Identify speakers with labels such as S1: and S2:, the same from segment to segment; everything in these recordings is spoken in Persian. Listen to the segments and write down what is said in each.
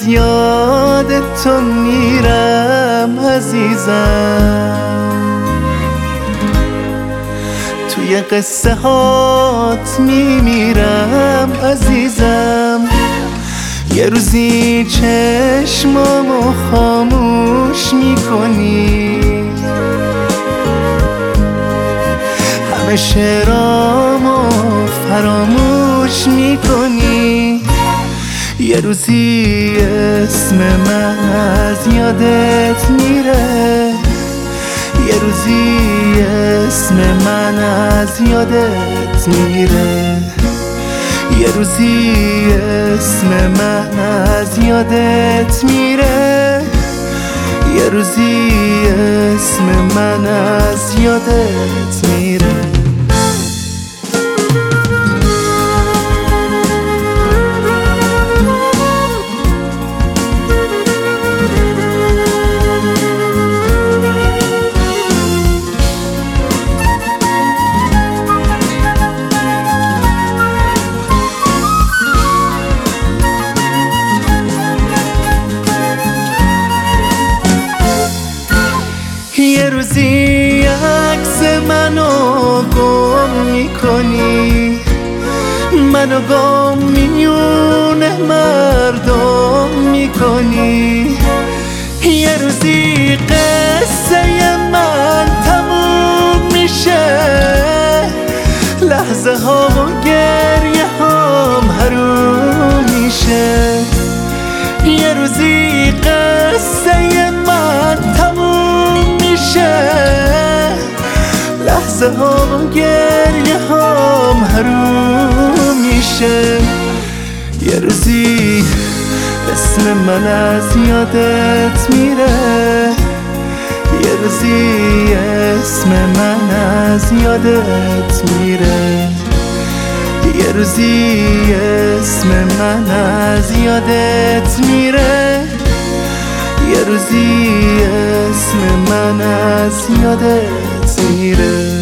S1: یاد تو میرم عزیزم، توی قصه هات میمیرم عزیزم. یه روزی چشمامو خاموش میکنی، همه شعرامو فراموش میکنی. یه روزی اسم من از یادت میره، یه روزی اسم من از یادت میره، یه روزی اسم من از یادت میره، یه روزی اسم من از یادت میره. یه روزی عکس منو گم میکنی، منو گم میون مردم میکنی. یه روزی قصه من تموم میشه، لحظه ها و گریه هام حروم میشه. یه روزی قصه من تموم میشه، لحظه ها و گریه هام حروم میشه. یه روزی اسم من از یادت میره، یه روزی اسم من از یادت میره، یه روزی اسم من از یادت میره، یه روزی اسم من از یادت میره.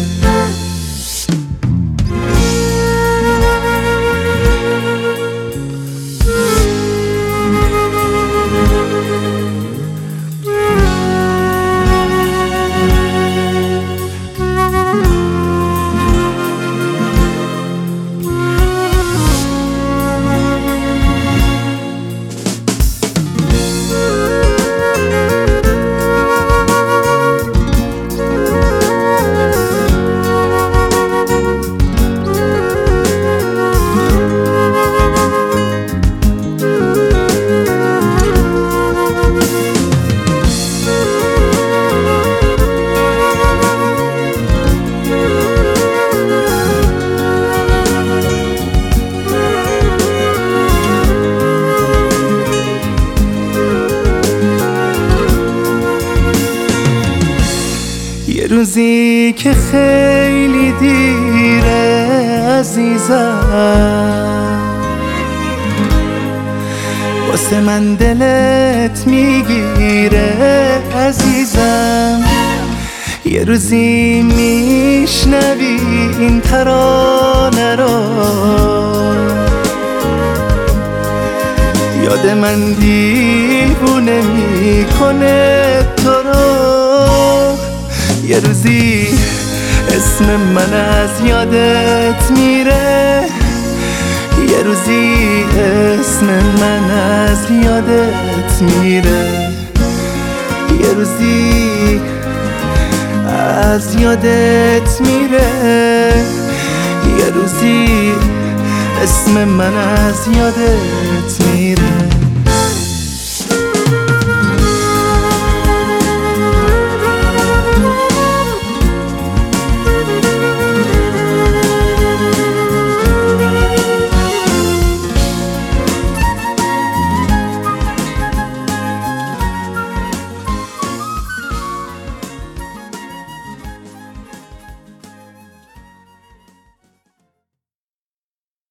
S1: یه روزی که خیلی دیره عزیزم، واسه من دلت میگیره عزیزم. یه روزی میشنوی این ترانه رو، یاد من دیوونه میکنه تو رو. یه روزی اسم من از یادت میره، یه روزی اسم من از یادت میره، یه روزی از یادت میره، یه روزی اسم من از یادت میره.